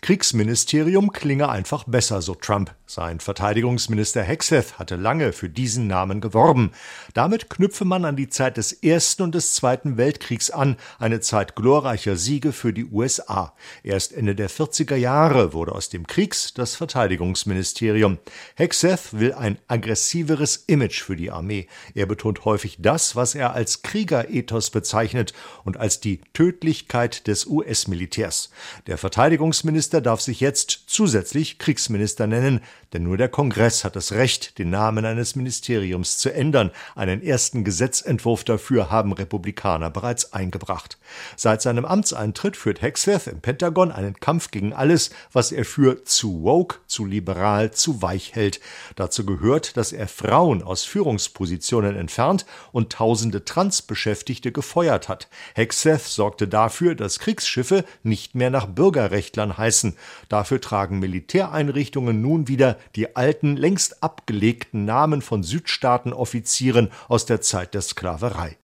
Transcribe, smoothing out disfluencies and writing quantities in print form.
Kriegsministerium klinge einfach besser, so Trump. Sein Verteidigungsminister Hegseth hatte lange für diesen Namen geworben. Damit knüpfe man an die Zeit des Ersten und des Zweiten Weltkriegs an, eine Zeit glorreicher Siege für die USA. Erst Ende der 40er Jahre wurde aus dem Kriegs- das Verteidigungsministerium. Hegseth will ein aggressiveres Image für die Armee. Er betont häufig das, was er als Kriegerethos bezeichnet und als die Tödlichkeit des US-Militärs. Der Verteidigungsminister darf sich jetzt zusätzlich Kriegsminister nennen, denn nur der Kongress hat das Recht, den Namen eines Ministeriums zu ändern. Einen ersten Gesetzentwurf dafür haben Republikaner bereits eingebracht. Seit seinem Amtseintritt führt Hegseth im Pentagon einen Kampf gegen alles, was er für zu woke, zu liberal, zu weich hält. Dazu gehört, dass er Frauen aus Führungspositionen entfernt und tausende Transbeschäftigte gefeuert hat. Hegseth sorgte dafür, dass Kriegsschiffe nicht mehr nach Bürgerrechtlern heißen. Dafür tragen Militäreinrichtungen nun wieder die alten, längst abgelegten Namen von Südstaatenoffizieren aus der Zeit der Sklaverei.